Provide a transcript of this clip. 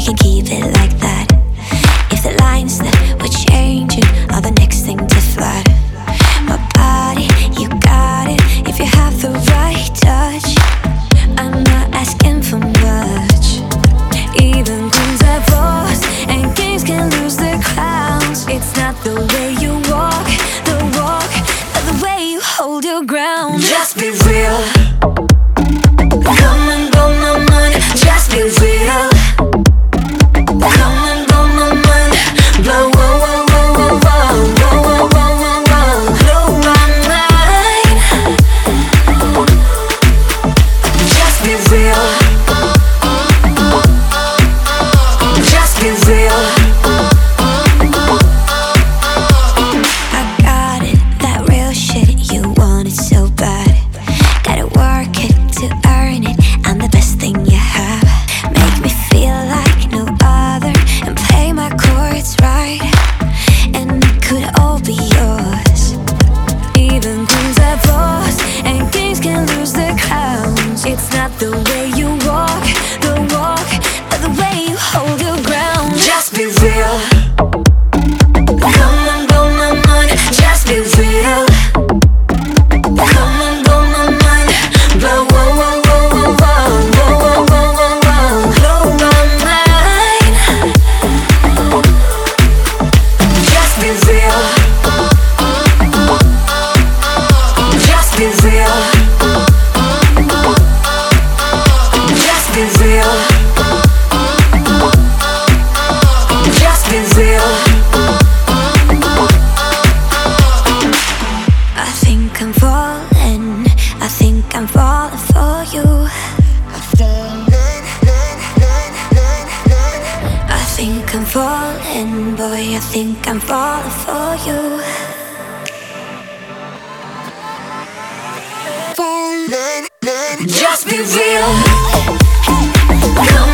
can keep it like that. If the lines that we're changing are the next thing to fly. My body, you got it. If you have the right touch, I'm not asking for much. Even queens have flaws and kings can lose their crowns. It's not the way you walk, but the way you hold your ground. Just be real. Come and blow my mind. Just be real. Come and blow my mind. Blow, whoa, whoa, whoa, whoa, whoa, whoa, whoa, whoa, blow my mind. Just be real. Just be real. I got it, that real shit. You want it so bad. Gotta work it to earn it. I'm the best thing you have. Make me feel like no other and play my chords right, and it could all be yours. Even queens have flaws and kings can lose their crowns. It's not the way you walk, but the way you hold your ground. Just be real. Come and blow my mind. Just be real. Come and blow my mind. Blow, whoa, whoa, whoa, whoa, whoa, whoa, whoa, whoa, blow my mind. Just be real. Just be real. Just be real. Just be real. I think I'm falling. I think I'm falling for you. I think I'm falling, boy. I think I'm falling for you. Just be real. Come